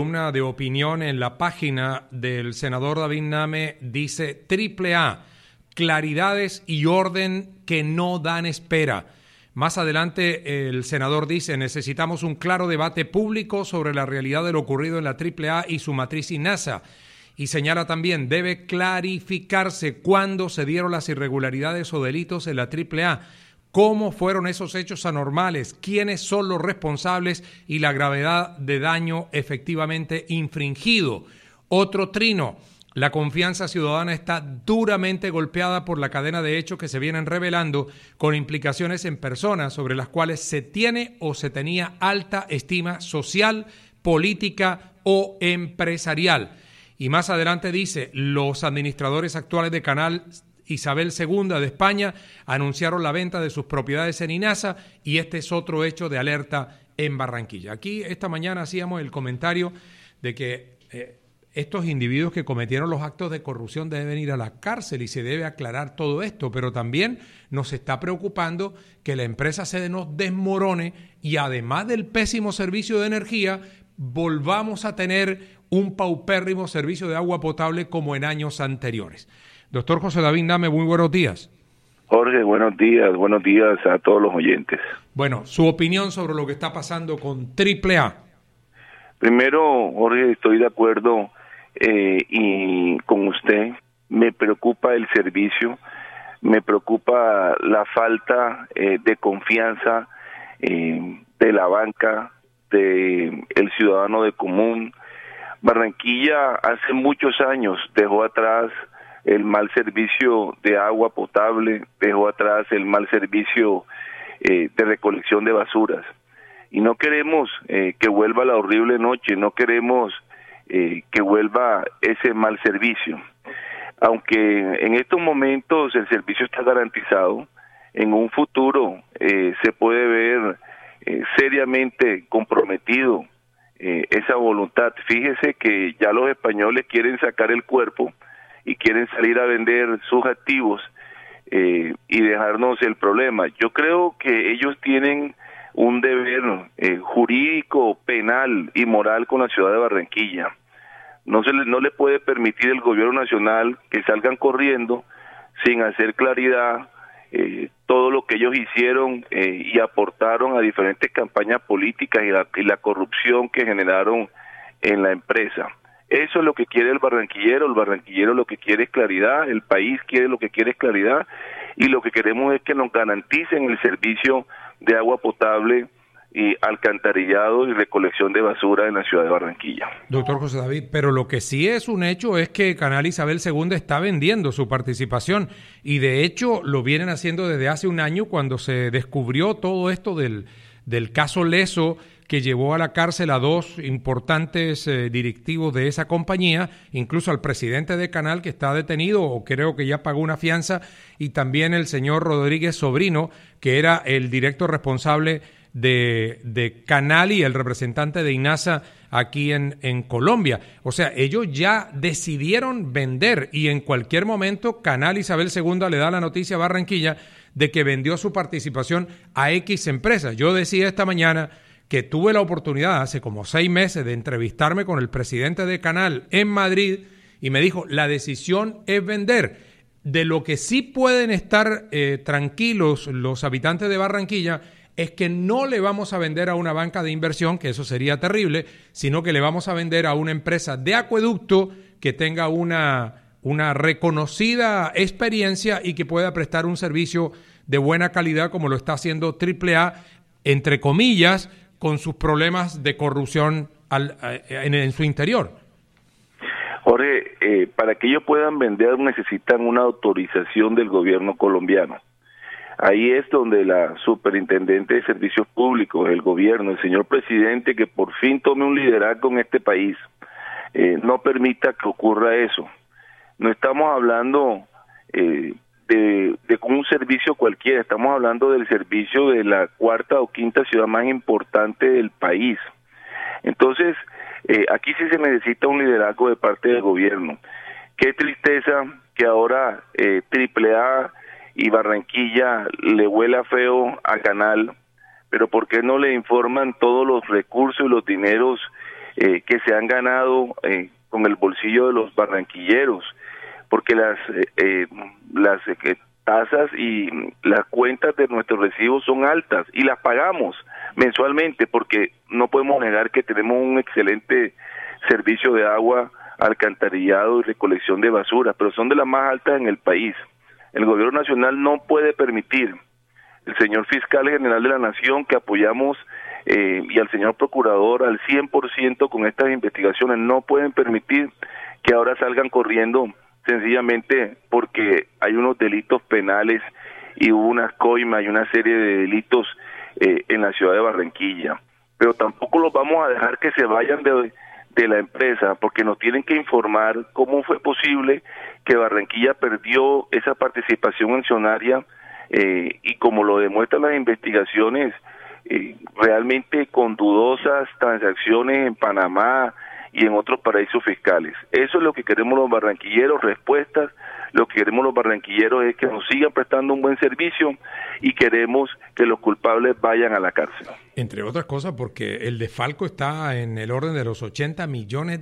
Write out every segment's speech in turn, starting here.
Una de opinión en la página del senador David Name dice: triple A, claridades y orden que no dan espera. Más adelante el senador dice: necesitamos un claro debate público sobre la realidad de lo ocurrido en la AAA y su matriz INASA. Y señala también: debe clarificarse cuándo se dieron las irregularidades o delitos en la AAA, cómo fueron esos hechos anormales, quiénes son los responsables y la gravedad de daño efectivamente infringido. Otro trino: la confianza ciudadana está duramente golpeada por la cadena de hechos que se vienen revelando, con implicaciones en personas sobre las cuales se tiene o se tenía alta estima social, política o empresarial. Y más adelante dice: los administradores actuales de Canal Isabel II de España anunciaron la venta de sus propiedades en INASA, y este es otro hecho de alerta en Barranquilla. Aquí esta mañana hacíamos el comentario de que estos individuos que cometieron los actos de corrupción deben ir a la cárcel y se debe aclarar todo esto, pero también nos está preocupando que la empresa se nos desmorone y, además del pésimo servicio de energía, volvamos a tener un paupérrimo servicio de agua potable como en años anteriores. Doctor José David Name, muy buenos días. Jorge, buenos días a todos los oyentes. Bueno, su opinión sobre lo que está pasando con AAA. Primero, Jorge, estoy de acuerdo y con usted. Me preocupa el servicio, me preocupa la falta de confianza de la banca, de el ciudadano de común. Barranquilla hace muchos años dejó atrás el mal servicio de agua potable, dejó atrás el mal servicio de recolección de basuras. Y no queremos que vuelva la horrible noche, no queremos que vuelva ese mal servicio. Aunque en estos momentos el servicio está garantizado, en un futuro se puede ver seriamente comprometido esa voluntad. Fíjese que ya los españoles quieren sacar el cuerpo y quieren salir a vender sus activos y dejarnos el problema. Yo creo que ellos tienen un deber jurídico, penal y moral con la ciudad de Barranquilla. No le puede permitir el gobierno nacional que salgan corriendo sin hacer claridad todo lo que ellos hicieron y aportaron a diferentes campañas políticas y la corrupción que generaron en la empresa. Eso es lo que quiere el barranquillero lo que quiere es claridad, el país quiere lo que quiere es claridad, y lo que queremos es que nos garanticen el servicio de agua potable y alcantarillado y recolección de basura en la ciudad de Barranquilla. Doctor José David, pero lo que sí es un hecho es que Canal Isabel II está vendiendo su participación, y de hecho lo vienen haciendo desde hace un año, cuando se descubrió todo esto del caso Leso, que llevó a la cárcel a dos importantes directivos de esa compañía, incluso al presidente de Canal, que está detenido o creo que ya pagó una fianza, y también el señor Rodríguez Sobrino, que era el director responsable de Canal y el representante de INASA aquí en Colombia. O sea, ellos ya decidieron vender, y en cualquier momento Canal Isabel II le da la noticia a Barranquilla de que vendió su participación a X empresa. Yo decía esta mañana que tuve la oportunidad hace como 6 meses de entrevistarme con el presidente de Canal en Madrid, y me dijo: la decisión es vender. De lo que sí pueden estar tranquilos los habitantes de Barranquilla es que no le vamos a vender a una banca de inversión, que eso sería terrible, sino que le vamos a vender a una empresa de acueducto que tenga una reconocida experiencia y que pueda prestar un servicio de buena calidad, como lo está haciendo AAA, entre comillas, con sus problemas de corrupción en su interior. Jorge, para que ellos puedan vender necesitan una autorización del gobierno colombiano. Ahí es donde la superintendente de servicios públicos, el gobierno, el señor presidente, que por fin tome un liderazgo en este país, no permita que ocurra eso. No estamos hablando de un servicio cualquiera, estamos hablando del servicio de la cuarta o quinta ciudad más importante del país. Entonces, aquí sí se necesita un liderazgo de parte del gobierno. Qué tristeza que ahora AAA y Barranquilla le huela feo a Canal, pero ¿por qué no le informan todos los recursos y los dineros que se han ganado con el bolsillo de los barranquilleros, porque las tasas y las cuentas de nuestros recibos son altas y las pagamos mensualmente, porque no podemos negar que tenemos un excelente servicio de agua, alcantarillado y recolección de basura, pero son de las más altas en el país. El gobierno nacional no puede permitir, el señor fiscal general de la Nación, que apoyamos, y al señor procurador al 100% con estas investigaciones, no pueden permitir que ahora salgan corriendo sencillamente porque hay unos delitos penales y hubo unas coimas y una serie de delitos en la ciudad de Barranquilla. Pero tampoco los vamos a dejar que se vayan de la empresa, porque nos tienen que informar cómo fue posible que Barranquilla perdió esa participación accionaria y como lo demuestran las investigaciones, realmente con dudosas transacciones en Panamá y en otros paraísos fiscales. Eso es lo que queremos los barranquilleros, respuestas. Lo que queremos los barranquilleros es que nos sigan prestando un buen servicio y queremos que los culpables vayan a la cárcel. Entre otras cosas porque el desfalco está en el orden de los $80 millones.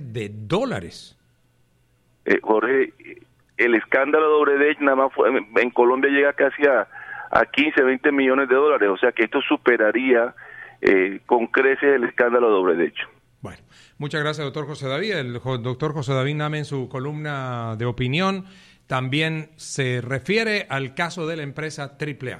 Jorge, el escándalo de Odebrecht nada más en Colombia llega casi a 15, 20 millones de dólares, o sea que esto superaría con creces el escándalo de Odebrecht. Bueno, muchas gracias, doctor José David. El doctor José David Name, en su columna de opinión, también se refiere al caso de la empresa AAA.